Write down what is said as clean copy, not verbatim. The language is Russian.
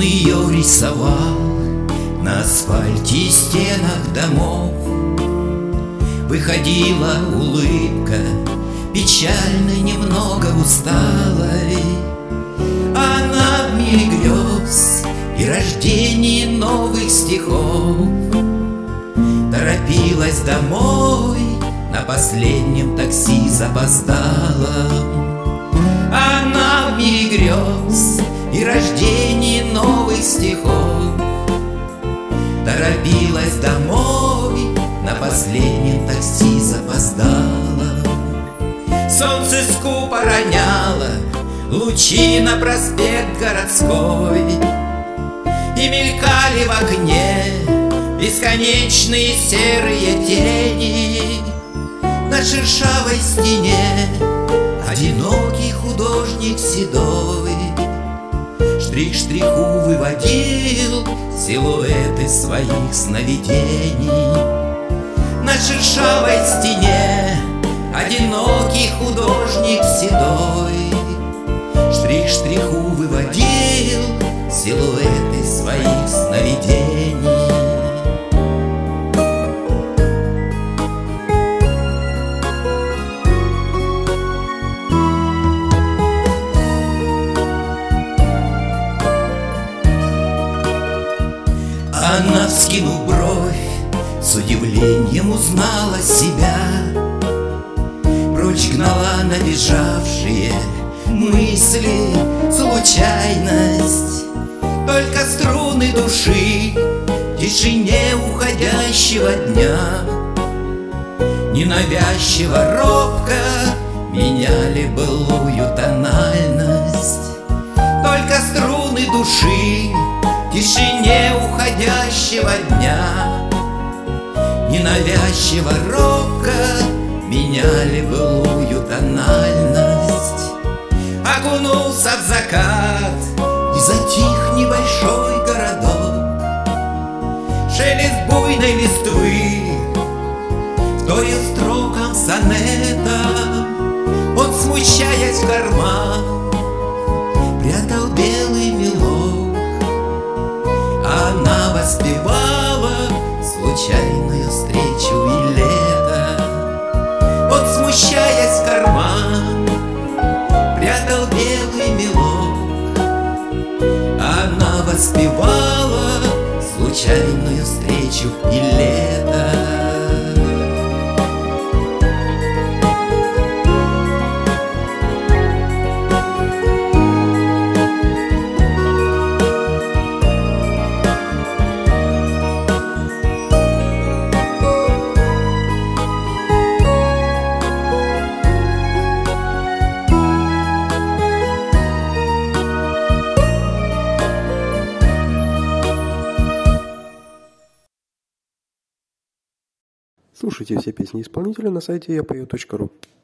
ее рисовал на асфальте и стенах домов. Выходила улыбка, печально, немного усталой. Она в мире грез и рождении новых стихов торопилась домой, на последнем такси запоздала. Она в мире грез и рождении новых стихов торопилась домой, на последнем такси запоздала. Солнце скупо роняло лучи на проспект городской, и мелькали в окне бесконечные серые тени. На шершавой стене одинокий художник седой штрих штриху выводил силуэты своих сновидений. На шершавой стене одинокий художник седой штрих штриху выводил силуэты своих сновидений. Она, вскинув бровь, с удивлением узнала себя. Прочь гнала набежавшие мысли, случайность. Только струны души в тишине уходящего дня ненавязчиво робко меняли былую тональность. Только струны души в тишине уходящего дня ненавязчиво робко меняли былую тональность. Окунулся в закат и затих небольшой городок. Шелест буйной листвы вторил строкам сонета. Он, смущаясь в карман, прятал белый мелок. Она воспевала случайную встречу и лето. Он, смущаясь в карман, прятал белый мелок. Она воспевала случайную встречу и лето. Слушайте все песни исполнителя на сайте yapою.ru.